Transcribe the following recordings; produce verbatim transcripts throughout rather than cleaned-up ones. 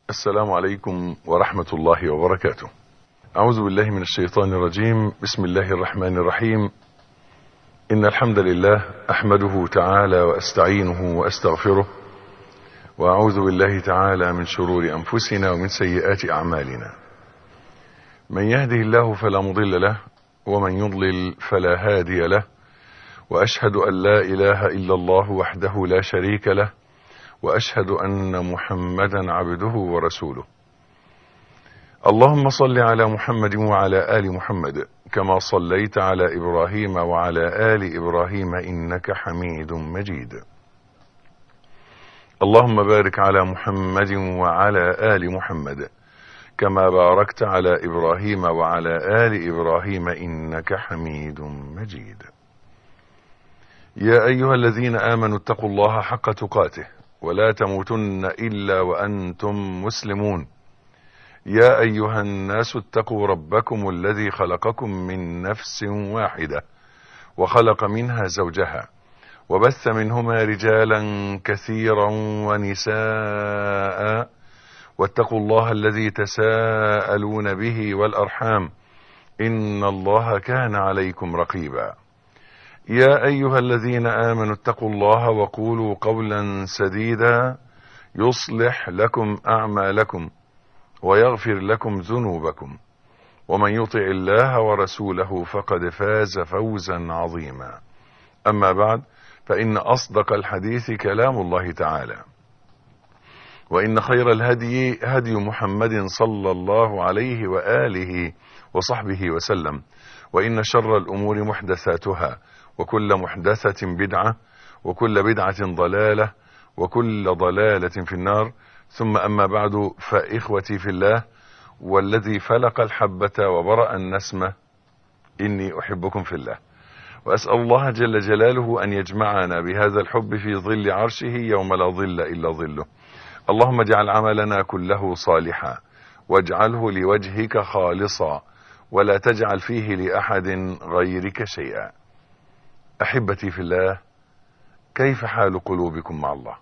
السلام عليكم ورحمة الله وبركاته. أعوذ بالله من الشيطان الرجيم. بسم الله الرحمن الرحيم. إن الحمد لله أحمده تعالى وأستعينه وأستغفره، وأعوذ بالله تعالى من شرور أنفسنا ومن سيئات أعمالنا. من يهده الله فلا مضل له، ومن يضلل فلا هادي له، وأشهد أن لا إله إلا الله وحده لا شريك له، وأشهد أن محمدا عبده ورسوله. اللهم صل على محمد وعلى آل محمد كما صليت على إبراهيم وعلى آل إبراهيم إنك حميد مجيد. اللهم بارك على محمد وعلى آل محمد كما باركت على إبراهيم وعلى آل إبراهيم إنك حميد مجيد. يا أيها الذين آمنوا اتقوا الله حق تقاته ولا تموتن إلا وأنتم مسلمون. يا أيها الناس اتقوا ربكم الذي خلقكم من نفس واحدة وخلق منها زوجها وبث منهما رجالا كثيرا ونساء، واتقوا الله الذي تساءلون به والأرحام إن الله كان عليكم رقيبا. يا أيها الذين آمنوا اتقوا الله وقولوا قولا سديدا يصلح لكم أعمالكم ويغفر لكم ذنوبكم، ومن يطع الله ورسوله فقد فاز فوزا عظيما. أما بعد، فإن أصدق الحديث كلام الله تعالى، وإن خير الهدي هدي محمد صلى الله عليه وآله وصحبه وسلم، وإن شر الأمور محدثاتها، وكل محدثة بدعة، وكل بدعة ضلالة، وكل ضلالة في النار. ثم أما بعد، فإخوتي في الله والذي فلق الحبة وبرأ النسمة، إني أحبكم في الله، وأسأل الله جل جلاله أن يجمعنا بهذا الحب في ظل عرشه يوم لا ظل إلا ظله. اللهم اجعل عملنا كله صالحا، واجعله لوجهك خالصا، ولا تجعل فيه لأحد غيرك شيئا. أحبتي في الله، كيف حال قلوبكم مع الله؟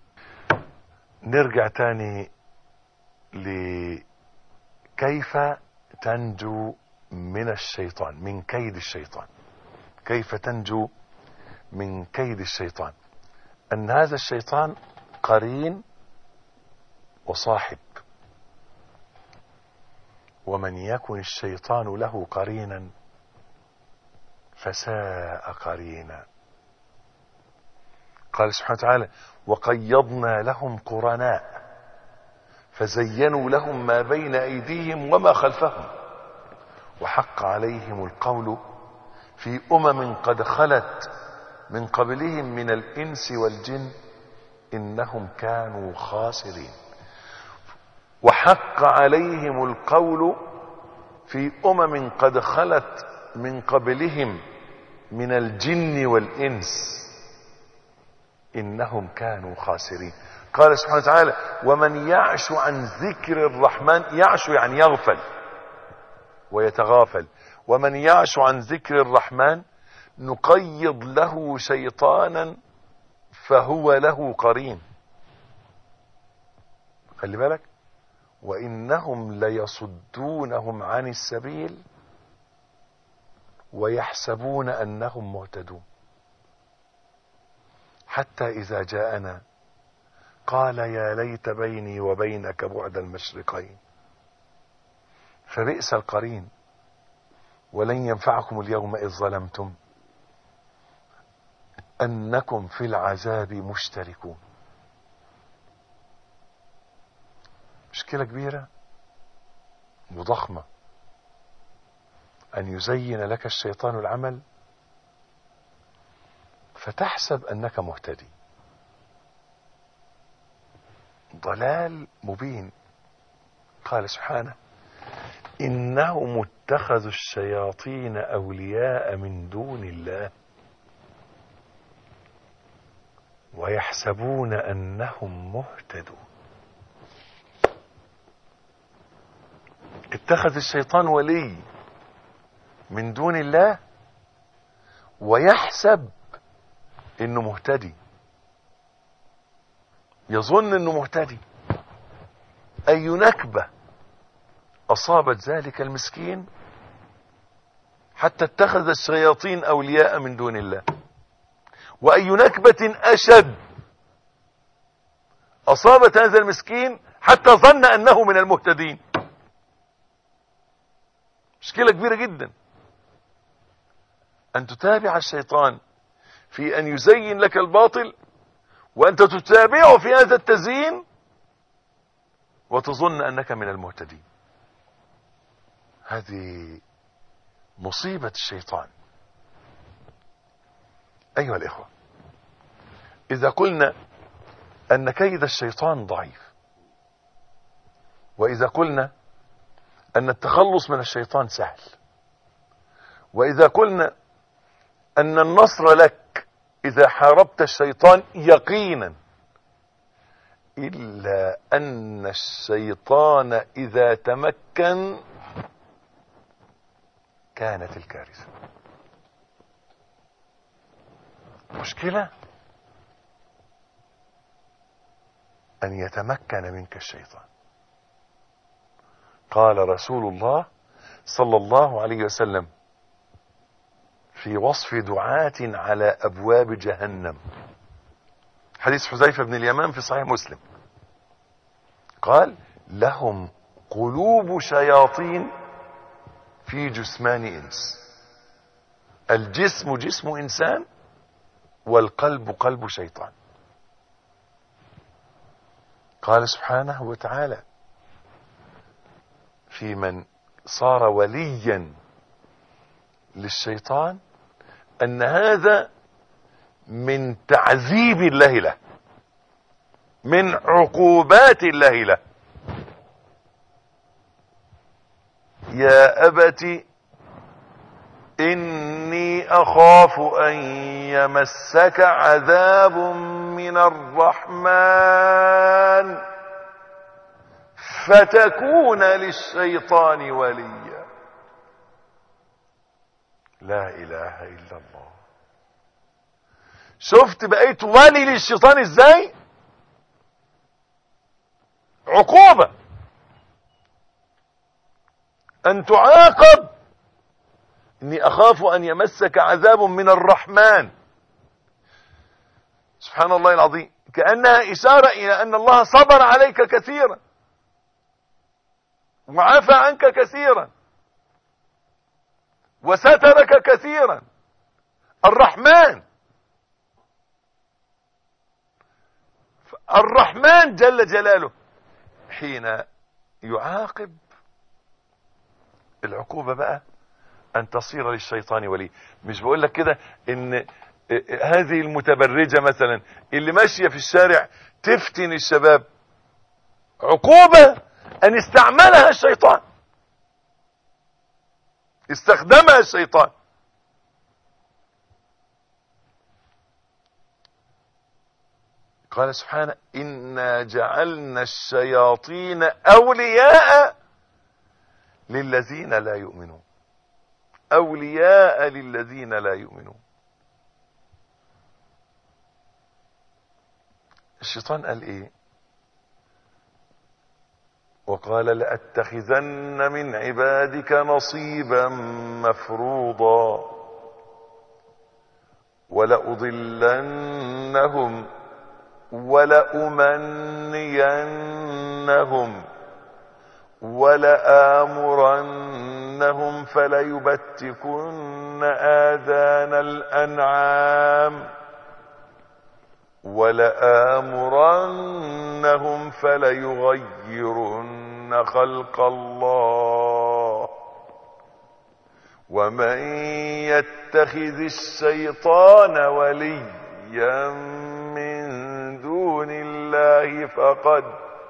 نرجع تاني لكيف تنجو من الشيطان، من كيد الشيطان. كيف تنجو من كيد الشيطان؟ أن هذا الشيطان قرين وصاحب، ومن يكن الشيطان له قرينا فساء قرينا. قال سبحانه وتعالى: وقيضنا لهم قرناء فزينوا لهم ما بين أيديهم وما خلفهم وحق عليهم القول في أمم قد خلت من قبلهم من الإنس والجن إنهم كانوا خاسرين. وحق عليهم القول في أمم قد خلت من قبلهم من الجن والإنس إنهم كانوا خاسرين. قال سبحانه وتعالى: ومن يعش عن ذكر الرحمن، يعش يعني يغفل ويتغافل، ومن يعش عن ذكر الرحمن نقيض له شيطانا فهو له قرين. خلي بالك: وإنهم ليصدونهم عن السبيل ويحسبون أنهم مهتدون، حتى إذا جاءنا قال يا ليت بيني وبينك بعد المشرقين فبئس القرين ولن ينفعكم اليوم إذ ظلمتم أنكم في العذاب مشتركون. مشكلة كبيرة وضخمة أن يزين لك الشيطان العمل فتحسب أنك مهتدي. ضلال مبين. قال سبحانه: إنهم اتخذوا الشياطين أولياء من دون الله ويحسبون أنهم مهتدون. اتخذ الشيطان ولي من دون الله ويحسب انه مهتدي، يظن انه مهتدي. أي نكبة أصابت ذلك المسكين حتى اتخذ الشياطين أولياء من دون الله، وأي نكبة أشد أصابت هذا المسكين حتى ظن أنه من المهتدين. مشكلة كبيرة جدا أن تتابع الشيطان في أن يزين لك الباطل، وأنت تتابعه في هذا التزيين وتظن أنك من المهتدين. هذه مصيبة الشيطان. أيها الإخوة، إذا قلنا أن كيد الشيطان ضعيف، وإذا قلنا أن التخلص من الشيطان سهل، وإذا قلنا أن النصر لك إذا حاربت الشيطان يقينا، إلا أن الشيطان إذا تمكن كانت الكارثة. مشكلة أن يتمكن منك الشيطان. قال رسول الله صلى الله عليه وسلم في وصف دعاة على أبواب جهنم، حديث حذيفة بن اليمان في صحيح مسلم، قال: لهم قلوب شياطين في جثمان إنس. الجسم جسم إنسان، والقلب قلب شيطان. قال سبحانه وتعالى في من صار وليا للشيطان أن هذا من تعذيب الله له، من عقوبات الله له. يا أبت إني أخاف أن يمسك عذاب من الرحمن فتكون للشيطان وليا. لا إله إلا الله. شفت بقيت ولي للشيطان ازاي؟ عقوبة أن تعاقب. إني أخاف أن يمسك عذاب من الرحمن. سبحان الله العظيم، كأنها إشارة إلى أن الله صبر عليك كثيرا وعفى عنك كثيرا وسترك كثيرا. الرحمن الرحمن جل جلاله حين يعاقب، العقوبة بقى أن تصير للشيطان ولي. مش بقول لك كده إن هذه المتبرجة مثلا اللي ماشية في الشارع تفتن الشباب، عقوبة أن استعملها الشيطان، استخدمها الشيطان. قال سبحانه: إنا جعلنا الشياطين أولياء للذين لا يؤمنون. أولياء للذين لا يؤمنون. الشيطان قال إيه؟ وقال: لأتخذن من عبادك نصيبا مفروضا ولأضلنهم ولأمنينهم ولآمرنهم فليبتكن آذان الأنعام ولآمرنهم فليغيرن خلق الله ومن يتخذ الشيطان وليا من دون الله فقد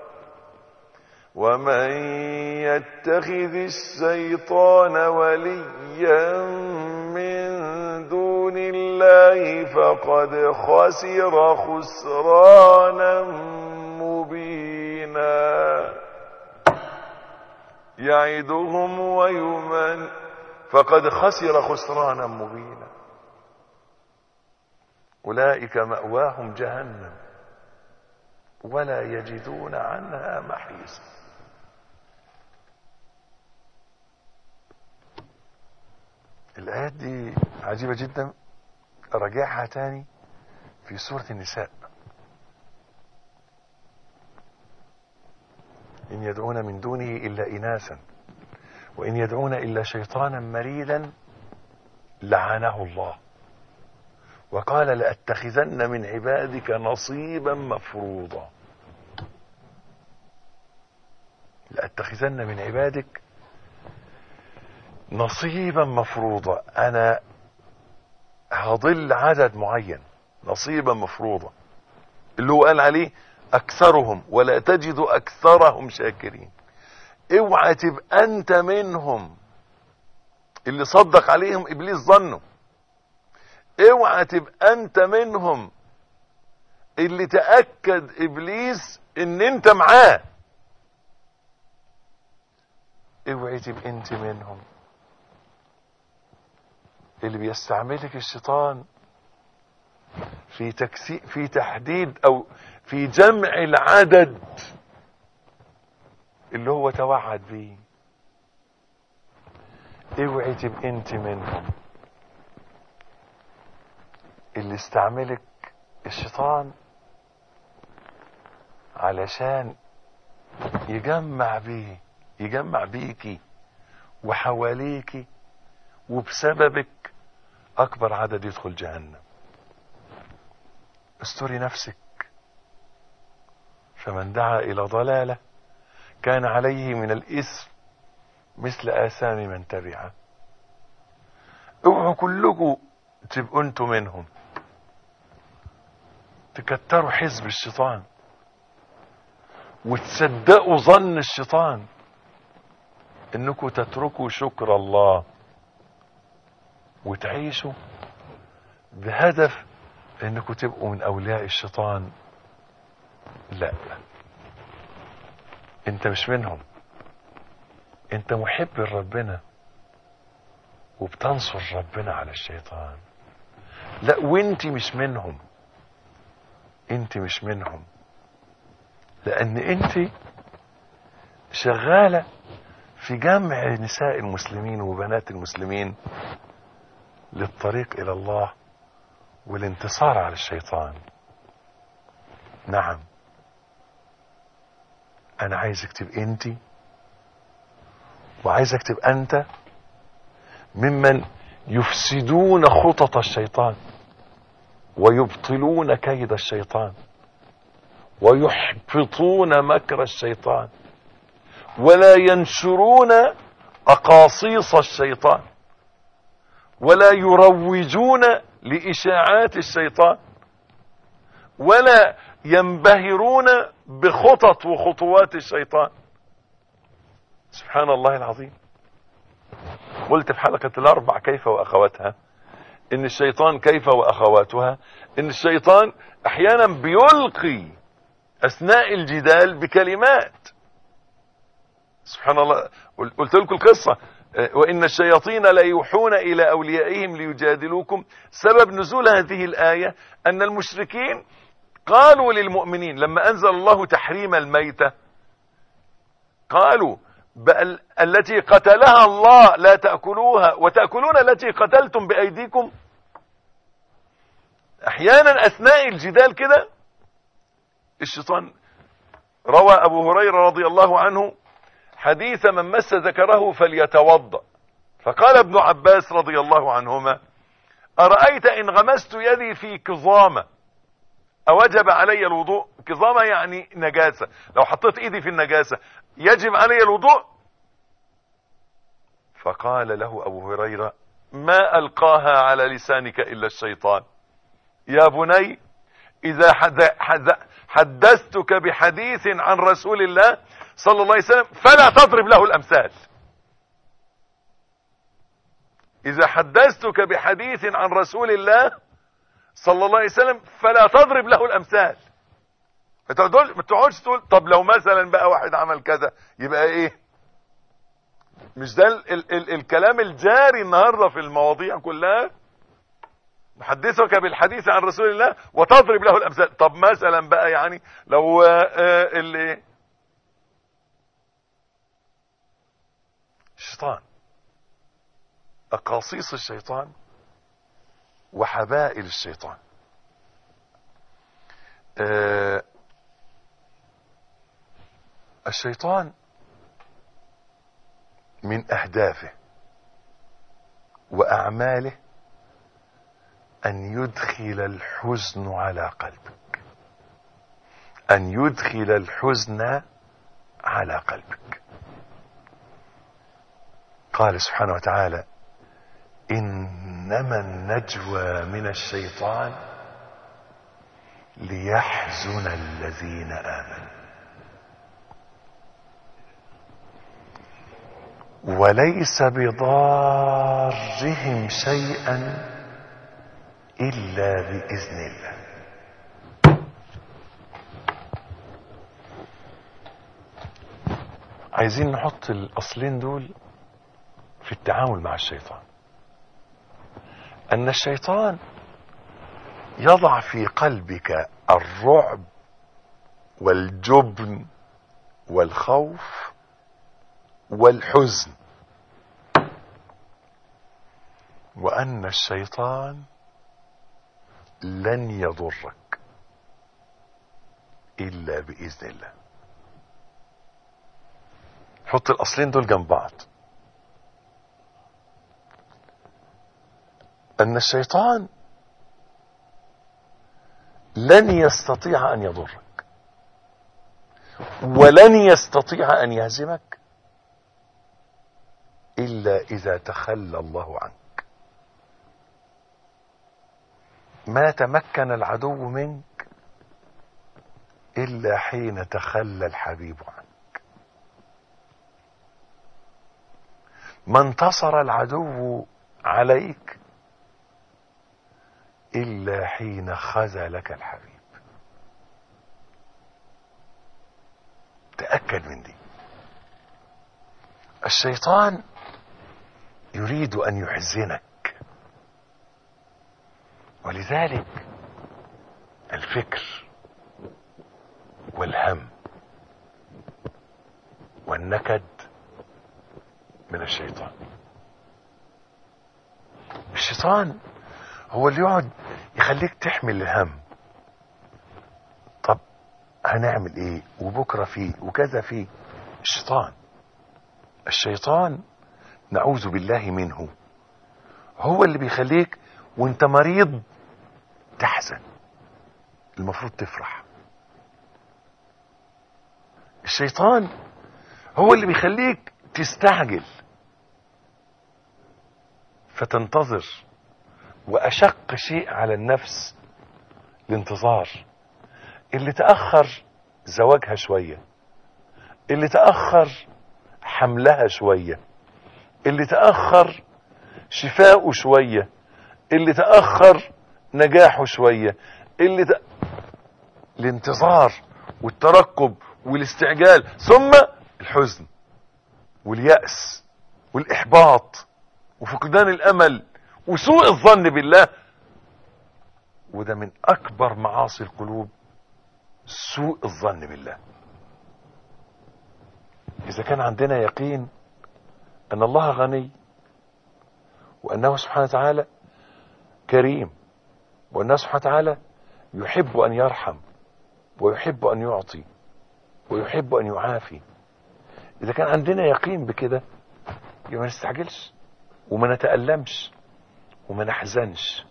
ومن يتخذ الشيطان وليا من دون الله فقد خسر خسرانا مبينا. يعدهم ويمن فقد خسر خسرانا مبينا. أولئك مأواهم جهنم ولا يجدون عنها محيصا. الآيات دي عجيبة جدا. راجعها تاني في سورة النساء. إن يدعون من دونه إلا إناثا وإن يدعون إلا شيطانا مريدا لعنه الله وقال لأتخذن من عبادك نصيبا مفروضا. لأتخذن من عبادك نصيبا مفروضا، أنا هضل عدد معين. نصيبا مفروضا اللي هو قال عليه أكثرهم ولا تجد أكثرهم شاكرين. اوعى تبقى أنت منهم اللي صدق عليهم إبليس ظنه. اوعى تبقى أنت منهم اللي تأكد إبليس إن أنت معاه. اوعى تبقى أنت منهم اللي بيستعملك الشيطان في تكسي في تحديد او في جمع العدد اللي هو توعد بيه. اوعي تبقى انت منهم اللي استعملك الشيطان علشان يجمع بيه يجمع بيكي وحواليكي وبسببك اكبر عدد يدخل جهنم. استري نفسك. فمن دعا الى ضلالة كان عليه من الاثم مثل اثام من تبعه. اوعوا كلكم تبقوا انتوا منهم تكتروا حزب الشيطان وتصدقوا ظن الشيطان انكم تتركوا شكر الله وتعيشوا بهدف انكم تبقوا من اولياء الشيطان. لا، انت مش منهم. انت محب لربنا وبتنصر ربنا على الشيطان. لا، وانت مش منهم. انت مش منهم لان انت شغالة في جمع نساء المسلمين وبنات المسلمين للطريق الى الله والانتصار على الشيطان. نعم، انا عايزك تبقى انت وعايزك تبقى انت ممن يفسدون خطط الشيطان ويبطلون كيد الشيطان ويحبطون مكر الشيطان ولا ينشرون اقاصيص الشيطان ولا يروجون لإشاعات الشيطان ولا ينبهرون بخطط وخطوات الشيطان. سبحان الله العظيم. قلت في حلقة الأربع كيف وأخواتها إن الشيطان كيف وأخواتها إن الشيطان أحيانا بيلقي أثناء الجدال بكلمات. سبحان الله. قلت لكم القصة وإن الشياطين لا يوحون إلى أوليائهم ليجادلوكم. سبب نزول هذه الآية أن المشركين قالوا للمؤمنين لما أنزل الله تحريم الميتة قالوا بل التي قتلها الله لا تأكلوها وتأكلون التي قتلتم بأيديكم. أحيانا أثناء الجدال كده الشيطان. روى أبو هريرة رضي الله عنه حديث من مس ذكره فليتوضأ. فقال ابن عباس رضي الله عنهما أرأيت إن غمست يدي في كظامة أوجب علي الوضوء؟ كظامة يعني نجاسة. لو حطيت إيدي في النجاسة يجب علي الوضوء؟ فقال له أبو هريرة ما ألقاها على لسانك إلا الشيطان. يا بني إذا حدثتك بحديث عن رسول الله صلى الله عليه وسلم فلا تضرب له الأمثال. إذا حدثتك بحديث عن رسول الله صلى الله عليه وسلم فلا تضرب له الأمثال. ما تقعدش تقول طب لو مثلا بقى واحد عمل كذا يبقى ايه. مش ده ال ال ال الكلام الجاري النهارده في المواضيع كلها. نحدثك بالحديث عن رسول الله وتضرب له الأمثال. طب مثلا بقى يعني لو آه اللي الشيطان أقاصيص الشيطان وحبائل الشيطان. آه الشيطان من أهدافه وأعماله أن يدخل الحزن على قلبك، أن يدخل الحزن على قلبك. قال سبحانه وتعالى: إنما النجوى من الشيطان ليحزن الذين آمنوا وليس بضارهم شيئا إلا بإذن الله. عايزين نحط الأصلين دول في التعامل مع الشيطان. أن الشيطان يضع في قلبك الرعب والجبن والخوف والحزن، وأن الشيطان لن يضرك إلا بإذن الله. حط الأصلين دول جنب بعض. أن الشيطان لن يستطيع أن يضرك ولن يستطيع أن يهزمك إلا إذا تخلى الله عنك. ما تمكن العدو منك إلا حين تخلى الحبيب عنك. ما انتصر العدو عليك إلا حين خذلك الحبيب. تأكد من دي. الشيطان يريد أن يحزنك، ولذلك الفكر والهم والنكد من الشيطان. الشيطان هو اللي يقعد يخليك تحمل الهم. طب هنعمل ايه وبكرة فيه وكذا فيه. الشيطان الشيطان نعوذ بالله منه هو اللي بيخليك وانت مريض تحزن، المفروض تفرح. الشيطان هو اللي بيخليك تستعجل فتنتظر، وأشق شيء على النفس الانتظار. اللي تأخر زواجها شوية، اللي تأخر حملها شوية، اللي تأخر شفاؤه شوية، اللي تأخر نجاحه شوية، اللي ت... الانتظار والترقب والاستعجال، ثم الحزن واليأس والإحباط وفقدان الأمل وسوء الظن بالله. وده من أكبر معاصي القلوب، سوء الظن بالله. إذا كان عندنا يقين أن الله غني، وأنه سبحانه وتعالى كريم، وأنه سبحانه وتعالى يحب أن يرحم ويحب أن يعطي ويحب أن يعافي، إذا كان عندنا يقين بكده يبقى ما نستعجلش وما نتألمش وما نحزنش.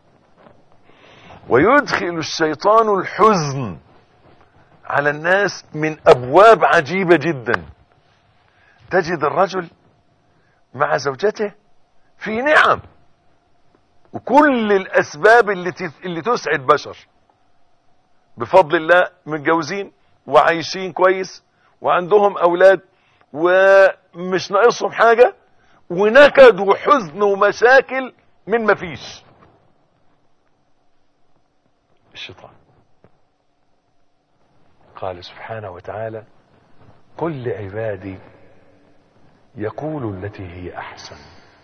ويدخل الشيطان الحزن على الناس من أبواب عجيبة جدا. تجد الرجل مع زوجته في نعم وكل الأسباب اللي اللي تسعد بشر، بفضل الله متجوزين وعايشين كويس وعندهم أولاد ومش ناقصهم حاجة، ونكد وحزن ومشاكل من ما فيش. الشيطان قال سبحانه وتعالى: قل لعبادي يقولوا التي هي أحسن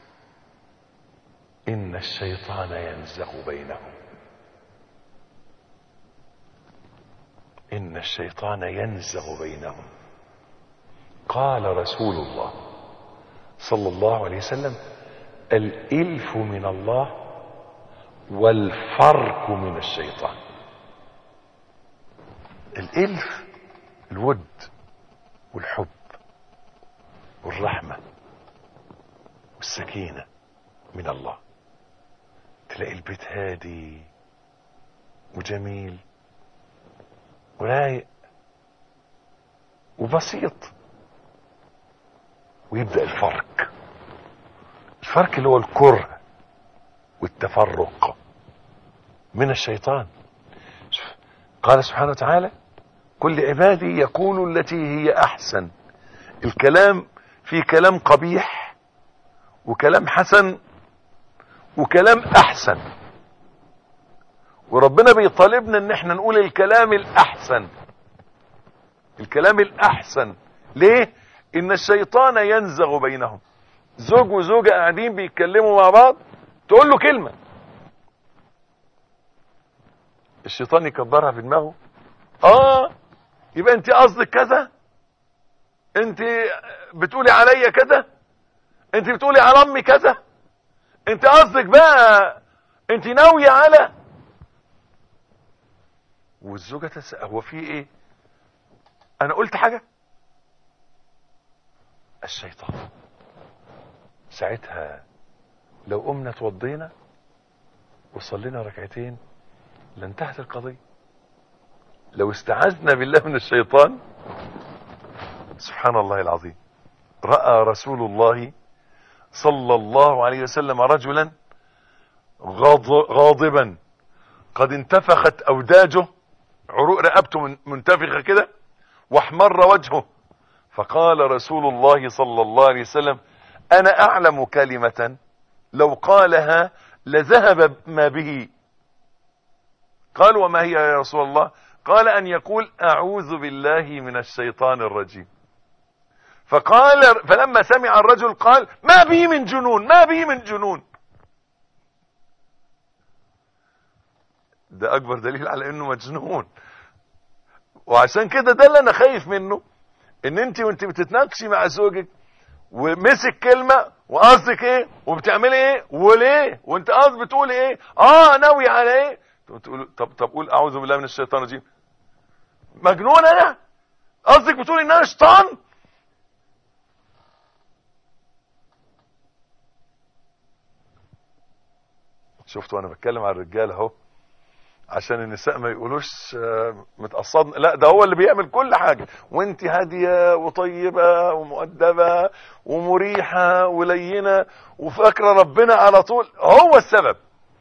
إن الشيطان ينزغ بينهم إن الشيطان ينزغ بينهم. قال رسول الله صلى الله عليه وسلم: الإلف من الله والفرق من الشيطان. الإلف الود والحب والرحمة والسكينة من الله. تلاقي البيت هادي وجميل ورايق وبسيط، ويبدأ الفرق. الفرق اللي هو الكره والتفرق من الشيطان. قال سبحانه وتعالى: كل عبادي يقول التي هي احسن. الكلام في كلام قبيح وكلام حسن وكلام احسن، وربنا بيطالبنا ان احنا نقول الكلام الاحسن. الكلام الاحسن ليه؟ ان الشيطان ينزغ بينهم. زوج وزوجة قاعدين بيتكلموا مع بعض، تقول له كلمة الشيطان يكبرها في دماغه. اه يبقى انت قصدك كذا، انت بتقولي عليا كذا، انت بتقولي على امي كذا، انت قصدك بقى انت ناوية على. والزوجة تسأل: هو في ايه؟ انا قلت حاجة؟ الشيطان. ساعتها لو قمنا توضينا وصلينا ركعتين لانتهت القضية. لو استعذنا بالله من الشيطان، سبحان الله العظيم، رأى رسول الله صلى الله عليه وسلم رجلا غاضبا قد انتفخت أوداجه، عروق رقبته منتفخة كده، واحمر وجهه، فقال رسول الله صلى الله عليه وسلم: أنا أعلم كلمة لو قالها لذهب ما به. قال: وما هي يا رسول الله؟ قال: أن يقول: أعوذ بالله من الشيطان الرجيم. فقال فلما سمع الرجل قال: ما بي من جنون، ما بي من جنون. ده أكبر دليل على أنه مجنون. وعشان كده ده اللي أنا خايف منه، ان انت وانت بتتناقشي مع زوجك ومسك كلمة وقصدك ايه وبتعملي ايه وليه وانت قصد بتقولي ايه، اه ناوي على ايه، تقول طب طب قول اعوذ بالله من الشيطان الرجيم. مجنون انا؟ قصدك بتقولي ان انا شيطان؟ شفتوا انا بتكلم عن الرجال اهو عشان النساء ما يقولوش متقصدنا، لا ده هو اللي بيعمل كل حاجة، وانت هادية وطيبة ومؤدبة ومريحة ولينة وفاكرة ربنا على طول، هو السبب.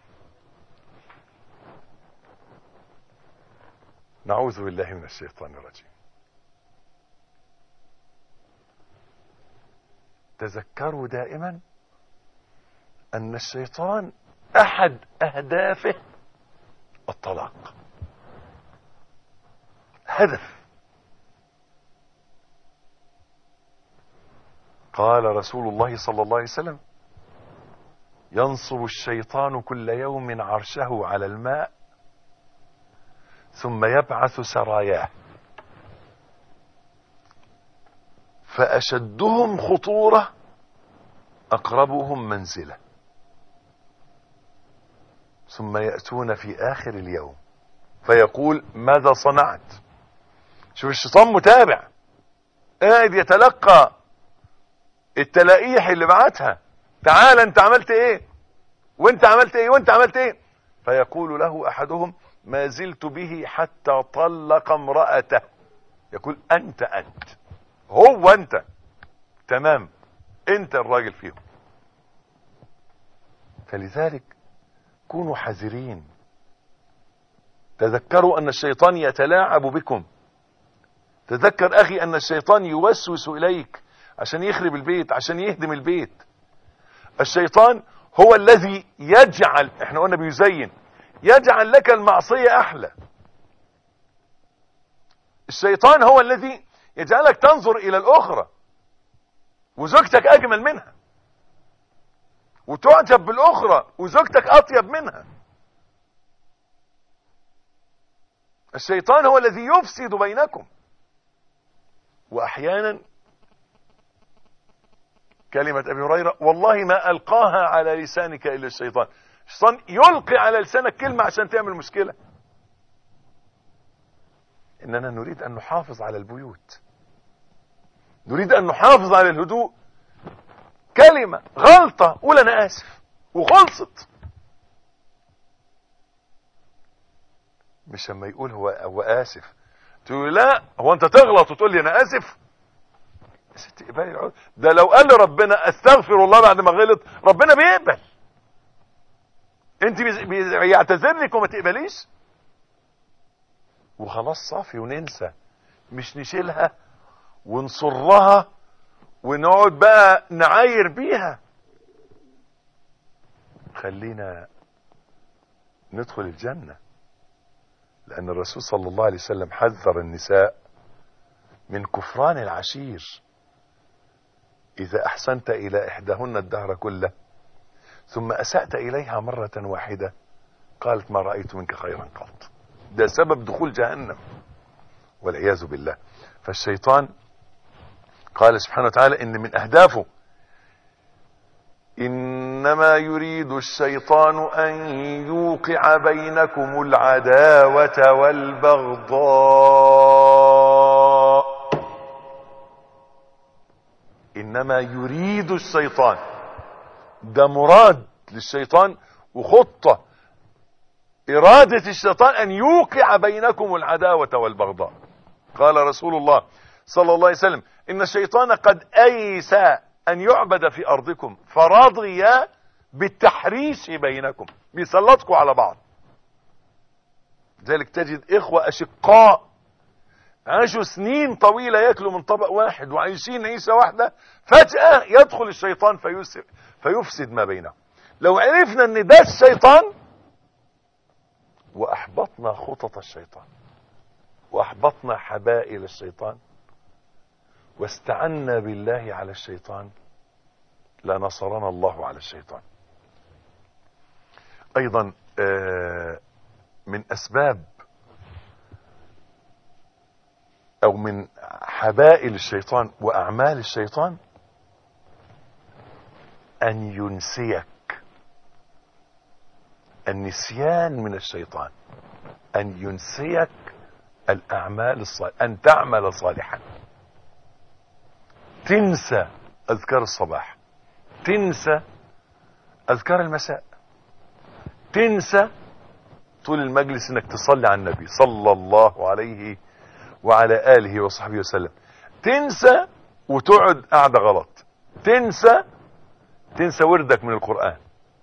نعوذ بالله من الشيطان الرجيم. تذكروا دائما ان الشيطان احد اهدافه الطلاق، هدف. قال رسول الله صلى الله عليه وسلم: ينصب الشيطان كل يوم عرشه على الماء ثم يبعث سراياه فأشدهم خطورة أقربهم منزلة، ثم يأتون في آخر اليوم فيقول: ماذا صنعت؟ شوف الشيطان متابع، قاعد يتلقى التلائيح اللي بعتها، تعال انت عملت ايه وانت عملت ايه وانت عملت ايه. فيقول له احدهم: ما زلت به حتى طلق امرأته. يقول: انت انت هو انت تمام، انت الراجل فيهم. فلذلك كونوا حذرين. تذكروا ان الشيطان يتلاعب بكم. تذكر اخي ان الشيطان يوسوس اليك عشان يخرب البيت، عشان يهدم البيت. الشيطان هو الذي يجعل، احنا قلنا بيزين، يجعل لك المعصية احلى. الشيطان هو الذي يجعلك تنظر الى الاخرى وزوجتك اجمل منها، وتعجب بالاخرى وزوجتك اطيب منها. الشيطان هو الذي يفسد بينكم. واحيانا كلمة ابي هريرة: والله ما القاها على لسانك الا الشيطان. الشيطان يلقي على لسانك كلمة عشان تعمل مشكلة. اننا نريد ان نحافظ على البيوت، نريد ان نحافظ على الهدوء. كلمة غلطة قول انا اسف وخلصت. مش لما يقول هو هو اسف تقول لا هو انت تغلط وتقول لي انا اسف. ست اقبالي العذر. ده لو قال لربنا استغفر الله بعد ما غلط ربنا بيقبل. انت بيعتذر لك وما تقبليش وخلاص صافي وننسى، مش نشيلها ونصرها ونقعد بقى نعاير بيها. خلينا ندخل الجنة، لأن الرسول صلى الله عليه وسلم حذر النساء من كفران العشير. إذا أحسنت إلى إحداهن الدهر كله ثم أسأت إليها مرة واحدة قالت ما رأيت منك خيرا قط. ده سبب دخول جهنم والعياذ بالله. فالشيطان قال سبحانه وتعالى إن من أهدافه: إنما يريد الشيطان أن يوقع بينكم العداوة والبغضاء. إنما يريد الشيطان، ده مراد للشيطان وخطة إرادة الشيطان أن يوقع بينكم العداوة والبغضاء. قال رسول الله صلى الله عليه وسلم: إن الشيطان قد أيس أن يعبد في أرضكم فرضي بالتحريش بينكم، بيسلطكم على بعض. ذلك تجد إخوة أشقاء عاشوا سنين طويلة يأكلوا من طبق واحد وعايشين عيشة واحدة، فجأة يدخل الشيطان فيفسد, فيفسد ما بينهم. لو عرفنا ان ده الشيطان وأحبطنا خطط الشيطان وأحبطنا حبائل الشيطان واستعنا بالله على الشيطان لنصرنا الله على الشيطان. أيضا من أسباب أو من حبائل الشيطان وأعمال الشيطان أن ينسيك. النسيان من الشيطان أن ينسيك الأعمال الصالحة، أن تعمل صالحا، تنسى أذكار الصباح، تنسى أذكار المساء، تنسى طول المجلس انك تصلي على النبي صلى الله عليه وعلى آله وصحبه وسلم، تنسى وتقعد قاعدة غلط، تنسى تنسى وردك من القرآن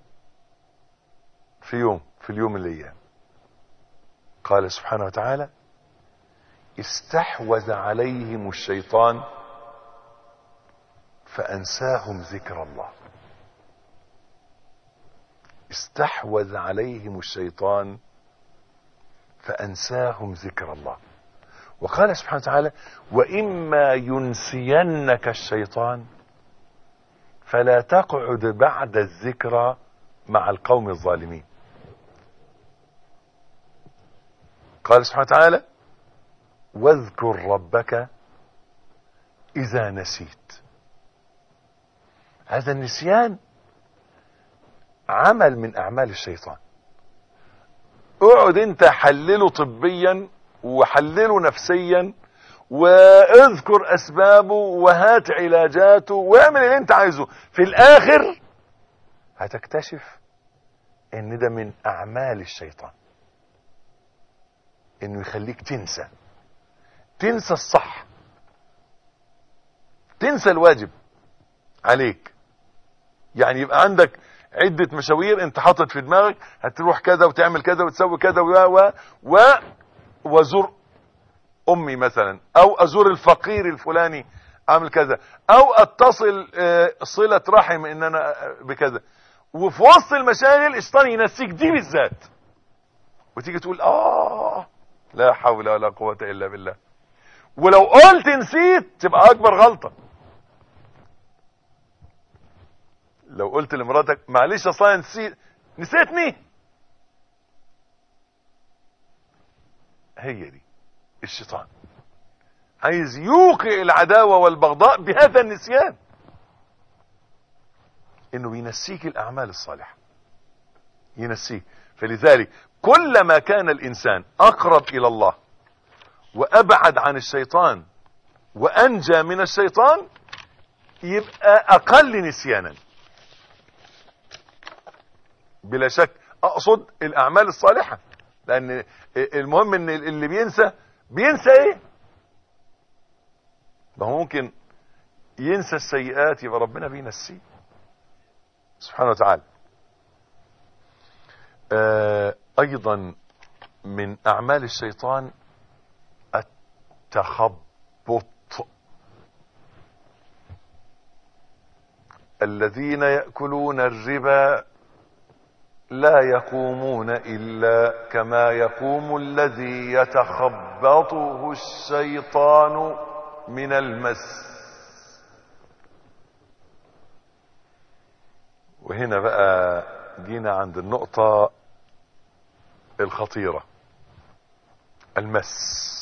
في يوم في اليوم الأيام. قال سبحانه وتعالى: استحوذ عليهم الشيطان فأنساهم ذكر الله. استحوذ عليهم الشيطان فأنساهم ذكر الله. وقال سبحانه وتعالى: وإما ينسينك الشيطان فلا تقعد بعد الذكرى مع القوم الظالمين. قال سبحانه وتعالى: واذكر ربك إذا نسيت. هذا النسيان عمل من أعمال الشيطان. اقعد انت حلله طبيا وحلله نفسيا واذكر أسبابه وهات علاجاته واعمل اللي انت عايزه، في الآخر هتكتشف ان ده من أعمال الشيطان، انه يخليك تنسى تنسى الصح، تنسى الواجب عليك. يعني يبقى عندك عدة مشاوير انت حاطط في دماغك هتروح كذا وتعمل كذا وتسوي كذا و و وازور امي مثلا، او ازور الفقير الفلاني اعمل كذا، او اتصل صلة رحم ان انا بكذا، وفي وسط المشاغل الشيطان ينسيك دي بالذات، وتيجي تقول اه لا حول ولا قوة الا بالله. ولو قلت نسيت تبقى اكبر غلطة. لو قلت لمراتك معلش اصلا نسيت، نسيتني، هي دي الشيطان عايز يوقع العداوة والبغضاء بهذا النسيان. انه بينسيك الاعمال الصالحة، ينسيك. فلذلك كلما كان الانسان اقرب الى الله وابعد عن الشيطان وانجى من الشيطان يبقى اقل نسيانا. بلا شك اقصد الاعمال الصالحة، لان المهم ان اللي بينسى بينسى ايه؟ ما هو ممكن ينسى السيئات، يبقى ربنا بينسيه سبحانه وتعالى. آه ايضا من اعمال الشيطان التخبط. الذين يأكلون الربا لا يقومون إلا كما يقوم الذي يتخبطه الشيطان من المس. وهنا بقى جينا عند النقطة الخطيرة، المس.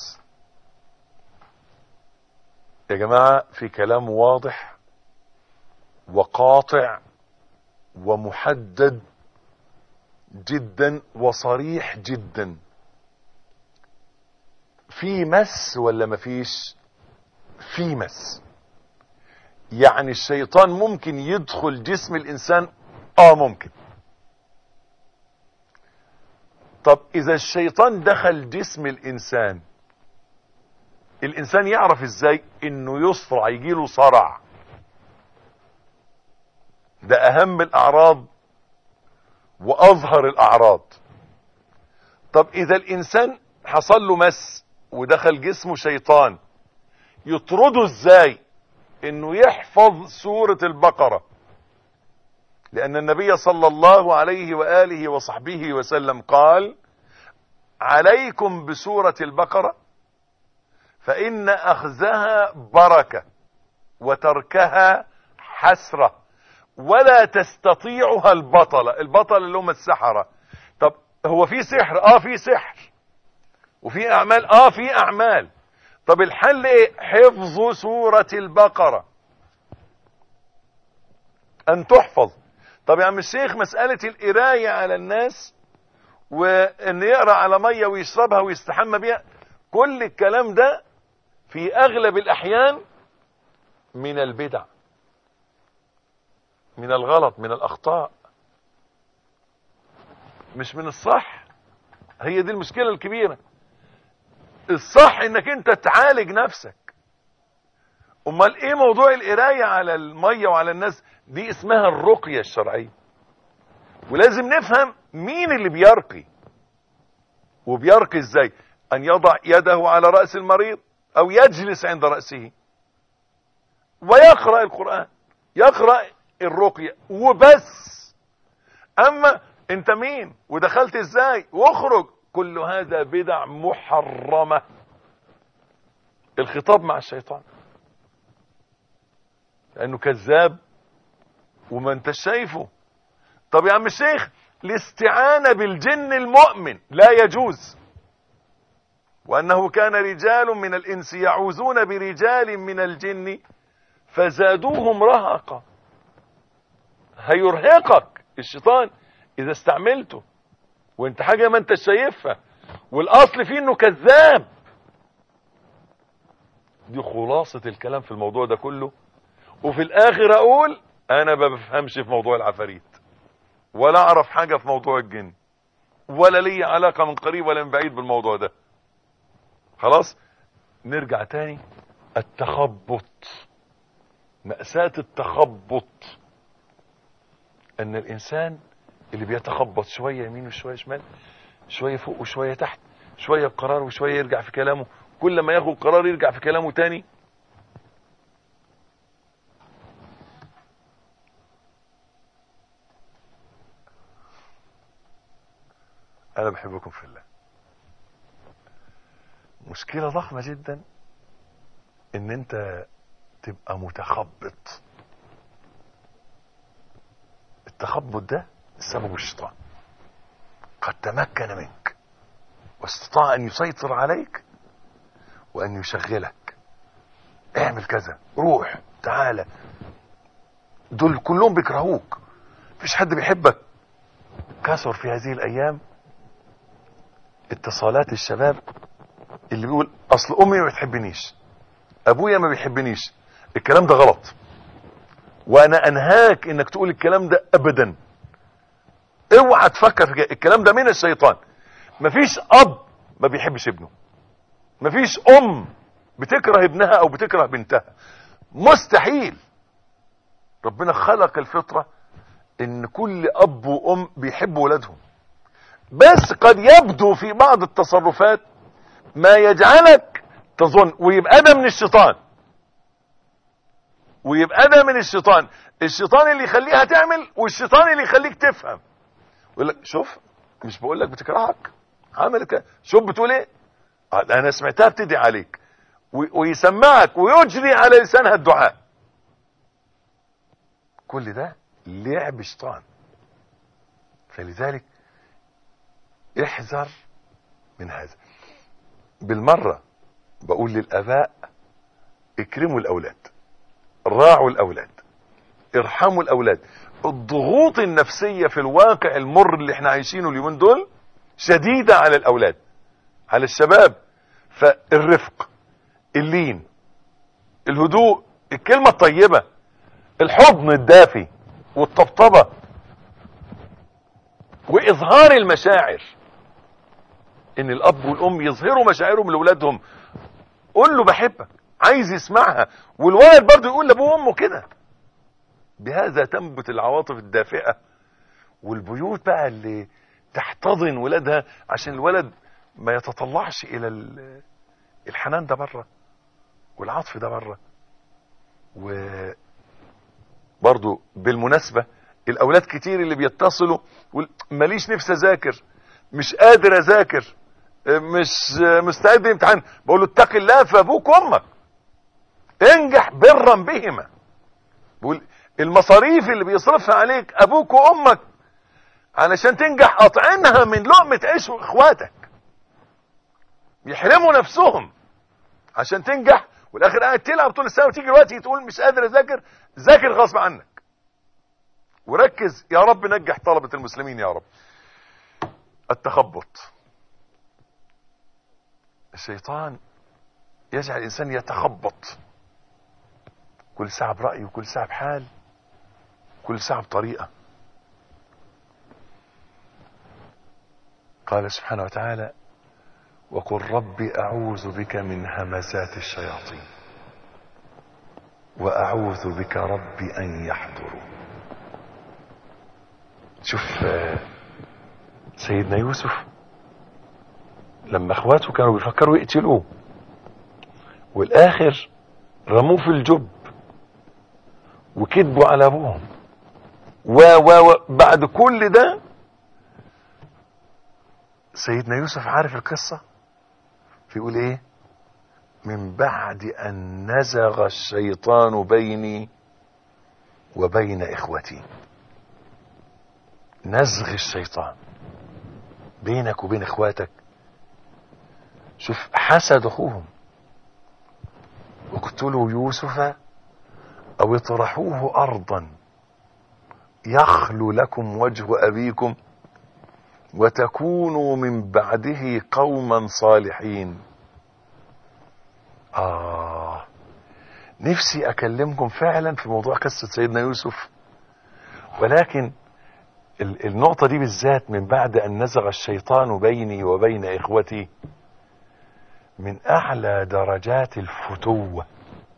يا جماعة في كلام واضح وقاطع ومحدد جدا وصريح جدا، في مس ولا مفيش؟ في مس. يعني الشيطان ممكن يدخل جسم الانسان؟ اه ممكن. طب اذا الشيطان دخل جسم الانسان، الانسان يعرف ازاي انه يصرع، يجيله صرع؟ ده اهم الاعراض واظهر الاعراض. طب اذا الانسان حصل له مس ودخل جسمه شيطان، يطرده ازاي؟ انه يحفظ سورة البقرة، لان النبي صلى الله عليه وآله وصحبه وسلم قال: عليكم بسورة البقرة فإن أخذها بركة وتركها حسرة ولا تستطيعها البطلة. البطل اللي هم السحرة. طب هو في سحر؟ اه في سحر. وفي اعمال؟ اه في اعمال. طب الحل ايه؟ حفظ سورة البقرة، ان تحفظ. طب يا عم الشيخ مسألة القراية على الناس وان يقرأ على مية ويشربها ويستحمى بيها، كل الكلام ده في اغلب الاحيان من البدع، من الغلط، من الاخطاء، مش من الصح. هي دي المشكلة الكبيرة. الصح انك انت تعالج نفسك. امال ايه موضوع القراية على المية وعلى الناس؟ دي اسمها الرقية الشرعية. ولازم نفهم مين اللي بيرقي، وبيرقي ازاي. ان يضع يده على رأس المريض او يجلس عند رأسه ويقرأ القرآن، يقرأ الرقية وبس. اما انت مين ودخلت ازاي واخرج، كل هذا بدع محرمة. الخطاب مع الشيطان لانه كذاب وما انت شايفه. طب يا عم الشيخ الاستعانة بالجن المؤمن لا يجوز، وانه كان رجال من الانس يعوذون برجال من الجن فزادوهم رهقا. هيرهقك الشيطان اذا استعملته وانت حاجة ما انت شايفها، والاصل فيه انه كذاب. دي خلاصة الكلام في الموضوع ده كله. وفي الاخر اقول انا ما بفهمش في موضوع العفاريت، ولا اعرف حاجة في موضوع الجن، ولا لي علاقة من قريب ولا من بعيد بالموضوع ده. خلاص نرجع تاني. التخبط، مأساة التخبط، ان الانسان اللي بيتخبط شوية يمين وشوية شمال، شوية فوق وشوية تحت، شوية بقرار وشوية يرجع في كلامه، كل ما ياخد قرار يرجع في كلامه تاني. انا بحبكم في الله. مشكلة ضخمة جدا ان انت تبقى متخبط. التخبط ده سبب الشيطان، قد تمكن منك واستطاع ان يسيطر عليك وان يشغلك. اعمل كذا، روح، تعالى، دول كلهم بيكرهوك، مفيش حد بيحبك. كثر في هذه الايام اتصالات الشباب اللي بيقول اصل امي ما بتحبنيش، ابويا ما بيحبنيش. الكلام ده غلط، وانا انهاك انك تقول الكلام ده ابدا. اوعى تفكر في كده، الكلام ده من الشيطان. مفيش اب ما بيحبش ابنه، مفيش ام بتكره ابنها او بتكره بنتها، مستحيل. ربنا خلق الفطرة ان كل اب وام بيحبوا ولادهم، بس قد يبدو في بعض التصرفات ما يجعلك تظن، ويبقى ده من الشيطان، ويبقى ده من الشيطان. الشيطان اللي يخليها تعمل، والشيطان اللي يخليك تفهم. يقول لك شوف، مش بقول لك بتكرهك، عملت كده، شوف بتقول ايه، انا سمعتها بتدعي عليك، ويسمعك ويجري على لسانها الدعاء. كل ده لعب شيطان. فلذلك احذر من هذا. بالمرة بقول للآباء اكرموا الأولاد، راعوا الأولاد، ارحموا الأولاد. الضغوط النفسية في الواقع المر اللي احنا عايشينه اليومين دول شديدة على الأولاد، على الشباب. فالرفق، اللين، الهدوء، الكلمة الطيبة، الحضن الدافي والطبطبة، وإظهار المشاعر. ان الاب والام يظهروا مشاعرهم لاولادهم. قول له بحبك، عايز يسمعها، والولد برضه يقول لابوه وامه كده. بهذا تنبت العواطف الدافئة، والبيوت بقى اللي تحتضن ولادها، عشان الولد ما يتطلعش الى الحنان ده بره والعطف ده بره. وبرضه بالمناسبة الاولاد كتير اللي بيتصلوا ماليش نفسي اذاكر، مش قادر اذاكر، مش مستعد للامتحان. بقول له اتق الله في ابوك وامك، انجح برا بهما. بقول المصاريف اللي بيصرفها عليك ابوك وامك علشان تنجح، اطعمها من لقمة عيش اخواتك. يحرموا نفسهم عشان تنجح، والاخر قاعد تلعب طول السنه، وتيجي دلوقتي تقول مش قادر اذاكر. ذاكر غصب عنك، وركز. يا رب نجح طلبة المسلمين يا رب. التخبط. الشيطان يجعل الانسان يتخبط، كل ساعة برأي، وكل ساعة بحال، كل ساعة بطريقة. قال سبحانه وتعالى: وقل رب أعوذ بك من همزات الشياطين وأعوذ بك رب أن يحضروا. شوف سيدنا يوسف لما اخواته كانوا بيفكروا يقتلوه، والاخر رموه في الجب وكذبوا على ابوهم، و و بعد كل ده سيدنا يوسف عارف القصة، فيقول ايه؟ من بعد ان نزغ الشيطان بيني وبين اخوتي. نزغ الشيطان بينك وبين اخواتك. شوف حسد اخوهم، اقتلوا يوسف او اطرحوه ارضا يخلو لكم وجه ابيكم وتكونوا من بعده قوما صالحين. آه نفسي اكلمكم فعلا في موضوع قصة سيدنا يوسف، ولكن النقطة دي بالذات، من بعد ان نزغ الشيطان بيني وبين اخوتي، من اعلى درجات الفتوة.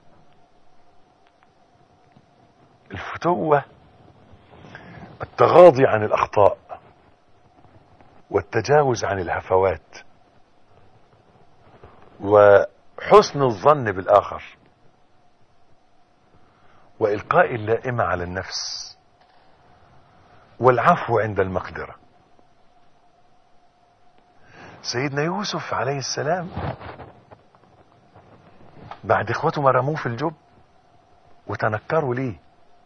الفتوة التغاضي عن الاخطاء، والتجاوز عن الهفوات، وحسن الظن بالاخر، والقاء اللائمة على النفس، والعفو عند المقدرة. سيدنا يوسف عليه السلام بعد اخوته ما رموه في الجب وتنكروا ليه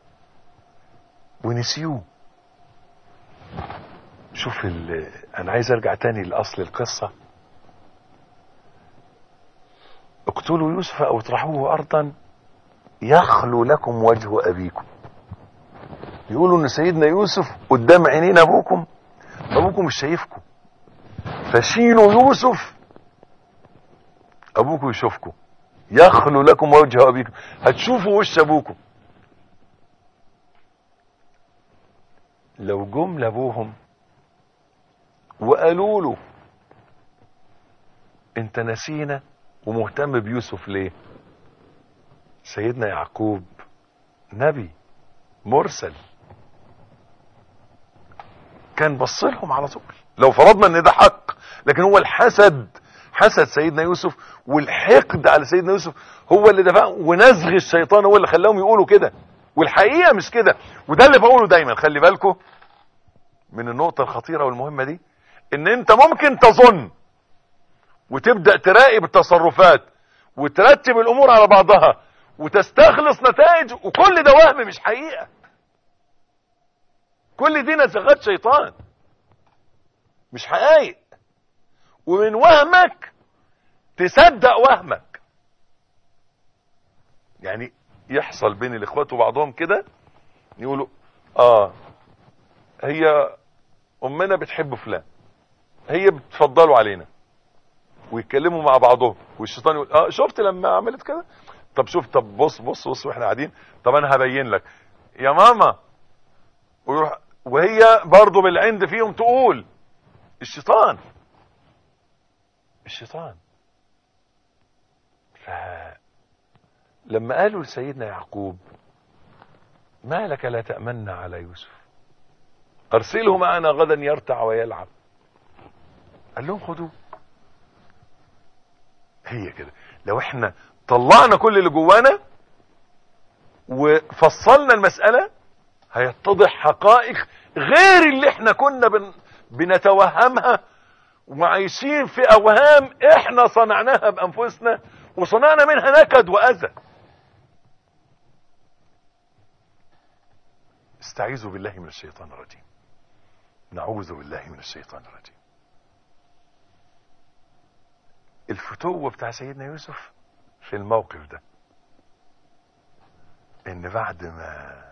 ونسيوه. شوف انا عايز ارجع تاني لاصل القصة. اقتلوا يوسف او اطرحوه ارضا يخلو لكم وجه ابيكم. يقولوا ان سيدنا يوسف قدام عينين ابوكم، ابوكم مش شايفكم، فشيلوا يوسف ابوكم يشوفكم، يخلو لكم وجه ابيكم، هتشوفوا وش ابوكم. لو جم لابوهم وقالوا له انت نسينا ومهتم بيوسف ليه؟ سيدنا يعقوب نبي مرسل، كان بص لهم على طول لو فرضنا ان ده حق. لكن هو الحسد، حسد سيدنا يوسف والحقد على سيدنا يوسف هو اللي دفع، ونزغ الشيطان هو اللي خلاهم يقولوا كده، والحقيقة مش كده. وده اللي بقوله دايما، خلي بالكم من النقطة الخطيرة والمهمة دي، ان انت ممكن تظن وتبدأ تراقب التصرفات وترتب الامور على بعضها وتستخلص نتائج، وكل ده وهم مش حقيقة. كل دي نزغات شيطان مش حقائق، ومن وهمك تصدق وهمك. يعني يحصل بين الاخوات وبعضهم كده، يقولوا اه هي امنا بتحب فلان، هي بتفضلوا علينا، ويتكلموا مع بعضهم، والشيطان يقول اه شفت لما عملت كده، طب شوف، طب بص بص بص واحنا قاعدين، طب انا هبين لك يا ماما، ويروح وهي برضه بالعند فيهم تقول. الشيطان الشيطان فلما قالوا لسيدنا يعقوب ما لك لا تأمن على يوسف ارسله معنا غدا يرتع ويلعب، قال لهم خدوه. هي كده، لو احنا طلعنا كل اللي جوانا وفصلنا المسألة هيتضح حقائق غير اللي احنا كنا بن بنتوهمها وعايشين في اوهام احنا صنعناها بانفسنا وصنعنا منها نكد واذى. استعيذوا بالله من الشيطان الرجيم. نعوذ بالله من الشيطان الرجيم. الفتوة بتاع سيدنا يوسف في الموقف ده ان بعد ما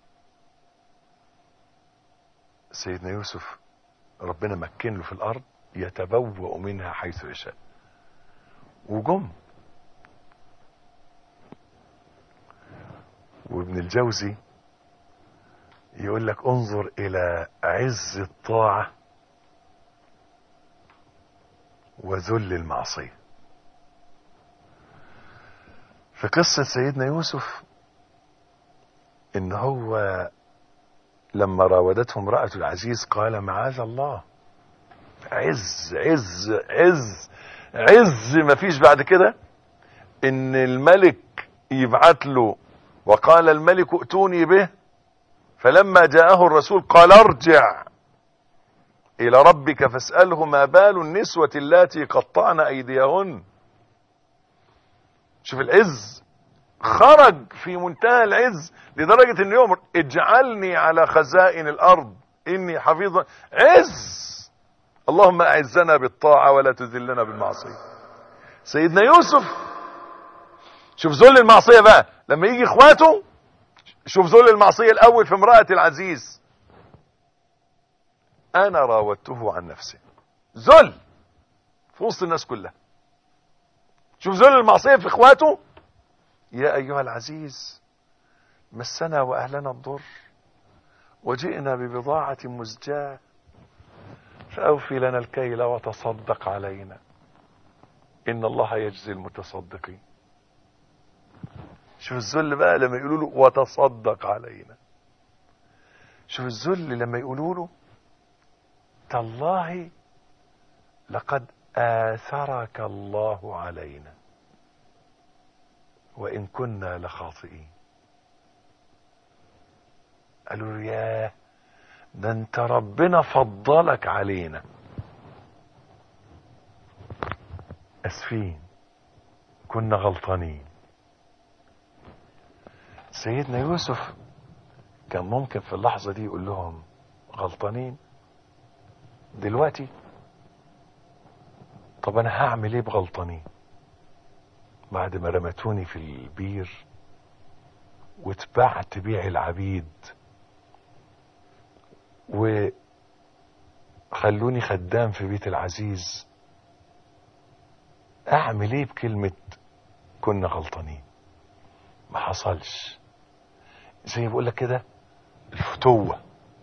سيدنا يوسف ربنا مكن له في الارض يتبوأ منها حيث يشاء، وجم وابن الجوزي يقول لك انظر الى عز الطاعة وذل المعصية. في قصة سيدنا يوسف ان هو لما راودته امرأة العزيز قال معاذ الله، عز عز عز عز ما فيش بعد كده، ان الملك يبعت له وقال الملك ائتوني به، فلما جاءه الرسول قال ارجع الى ربك فاسأله ما بال النسوة اللاتي قطعن ايديهن. شوف العز، خرج في منتهى العز لدرجة ان يوم اجعلني على خزائن الارض اني حفيظ. عز، اللهم اعزنا بالطاعة ولا تذلنا بالمعصية. سيدنا يوسف شوف ذل المعصية بقى لما يجي اخواته، شوف ذل المعصية الاول في امرأة العزيز، انا راودته عن نفسه، ذل في وسط الناس كلها. شوف ذل المعصية في اخواته، يا ايها العزيز مسنا واهلنا الضر وجئنا ببضاعة مزجاة فاوفي لنا الكيل وتصدق علينا ان الله يجزي المتصدقين. شوف الذل بقى لما يقولوا له وتصدق علينا. شوف الذل لما يقولوا له تالله لقد آثرك الله علينا وإن كنا لخاطئين. قالوا له ياه ده انت ربنا فضلك علينا، اسفين كنا غلطانين. سيدنا يوسف كان ممكن في اللحظة دي يقول لهم غلطانين دلوقتي، طب انا هعمل ايه بغلطانين بعد ما رمتوني في البير واتبعت بيع العبيد وخلوني خدام في بيت العزيز، اعمل ايه بكلمة كنا غلطانين؟ ما حصلش. زي ما بقول لك كده، الفتوة،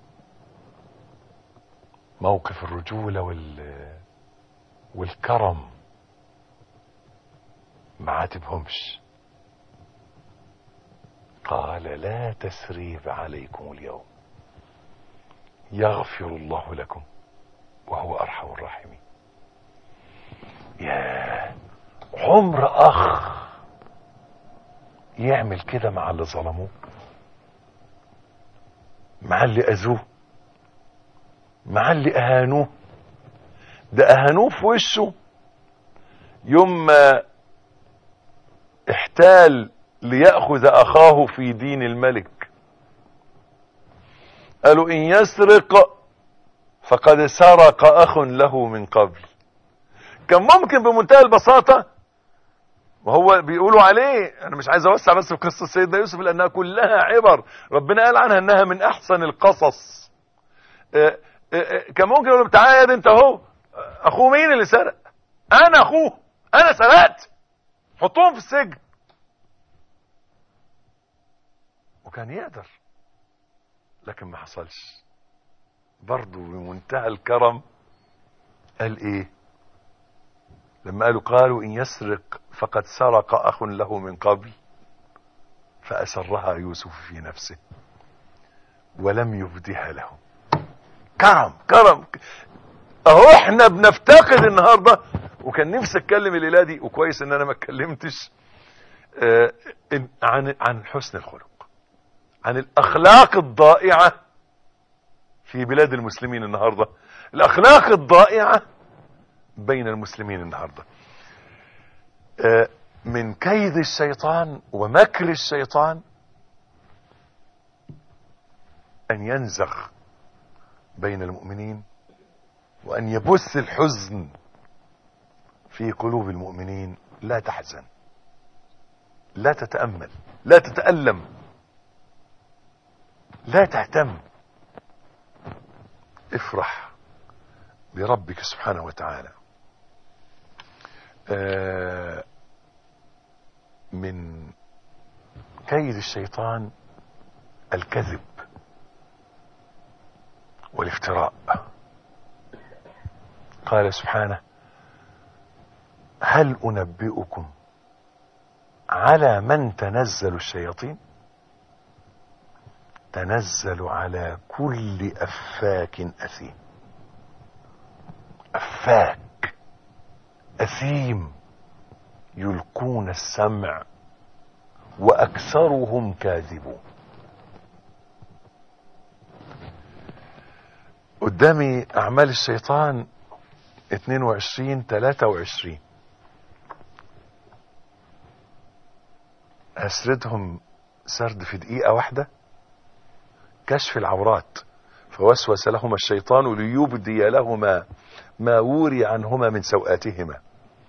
موقف الرجولة وال والكرم ما عاتبهمش. قال لا تثريب عليكم اليوم يغفر الله لكم وهو ارحم الراحمين. يا عمر اخ يعمل كده مع اللي ظلموه، مع اللي اذوه، مع اللي اهانوه؟ ده اهانوه في وشه يوم ما احتال ليأخذ اخاه في دين الملك. قالوا ان يسرق فقد سرق اخ له من قبل. كان ممكن بمنتهى البساطة، وهو بيقولوا عليه، انا مش عايز اوسع بس في قصة سيدنا يوسف لانها كلها عبر، ربنا قال عنها انها من احسن القصص. اه اه اه كان ممكن يقولوا تعالى انت اهو، اخوه مين اللي سرق؟ انا اخوه، انا سرقت، حطوهم في السجن. وكان يقدر، لكن ما حصلش. برضو بمنتهى الكرم قال ايه لما قالوا قالوا ان يسرق فقد سرق اخ له من قبل فاسرها يوسف في نفسه ولم يبدها له. كرم كرم اهو احنا بنفتقد النهارده. وكان نفسي اتكلم الليله دي، وكويس ان انا ما اتكلمتش، آه عن عن حسن الخلق، عن الاخلاق الضائعه في بلاد المسلمين النهارده، الاخلاق الضائعه بين المسلمين النهارده. آه من كيد الشيطان ومكر الشيطان ان ينزغ بين المؤمنين، وان يبث الحزن في قلوب المؤمنين. لا تحزن، لا تتأمل، لا تتألم، لا تهتم، افرح بربك سبحانه وتعالى. آه من كيد الشيطان الكذب والافتراء. قال سبحانه هل أنبئكم على من تنزل الشياطين؟ تنزل على كل أفاك أثيم. أفاك أثيم يلقون السمع وأكثرهم كاذبون. قدامي أعمال الشيطان اتنين وعشرين تلاتة وعشرين، هسردهم سرد في دقيقة واحدة. كشف العورات، فوسوس لهما الشيطان ليبدي لهما ما وري عنهما من سوآتهما.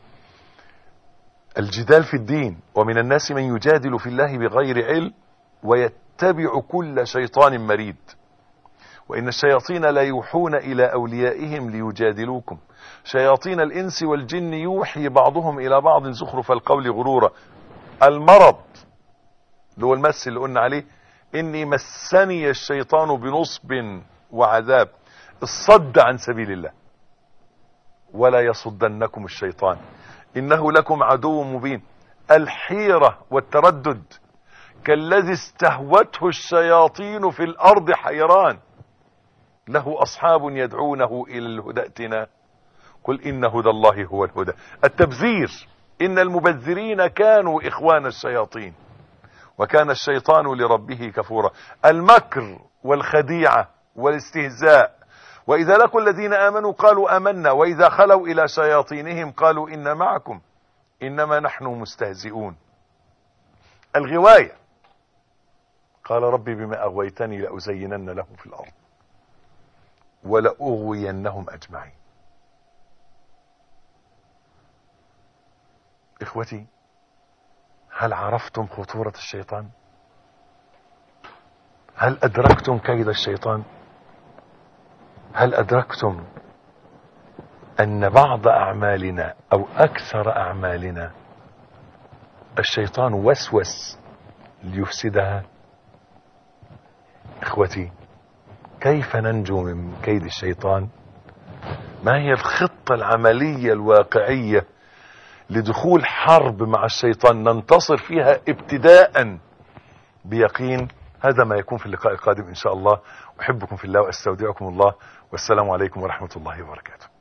الجدال في الدين، ومن الناس من يجادل في الله بغير علم ويتبع كل شيطان مريد، وإن الشياطين لا يوحون إلى أوليائهم ليجادلوكم، شياطين الإنس والجن يوحي بعضهم إلى بعض زخرف القول غرورا. المرض اللي هو المس اللي قلنا عليه، إني مسني الشيطان بنصب وعذاب. الصد عن سبيل الله، ولا يصدنكم الشيطان إنه لكم عدو مبين. الحيرة والتردد، كالذي استهوته الشياطين في الأرض حيران له أصحاب يدعونه إلى الهدى ائتنا قل إن هدى الله هو الهدى. التبذير، إن المبذرين كانوا إخوان الشياطين وكان الشيطان لربه كفورا. المكر والخديعة والاستهزاء، وإذا لقوا الذين آمنوا قالوا آمنا وإذا خلوا إلى شياطينهم قالوا إن معكم إنما نحن مستهزئون. الغواية، قال ربي بما أغويتني لأزينن لهم في الأرض ولأغوينهم أجمعين. إخوتي، هل عرفتم خطورة الشيطان؟ هل أدركتم كيد الشيطان؟ هل أدركتم أن بعض أعمالنا أو أكثر أعمالنا الشيطان وسوس ليفسدها؟ إخوتي، كيف ننجو من كيد الشيطان؟ ما هي الخطة العملية الواقعية لدخول حرب مع الشيطان ننتصر فيها ابتداء بيقين؟ هذا ما يكون في اللقاء القادم إن شاء الله. أحبكم في الله وأستودعكم الله، والسلام عليكم ورحمة الله وبركاته.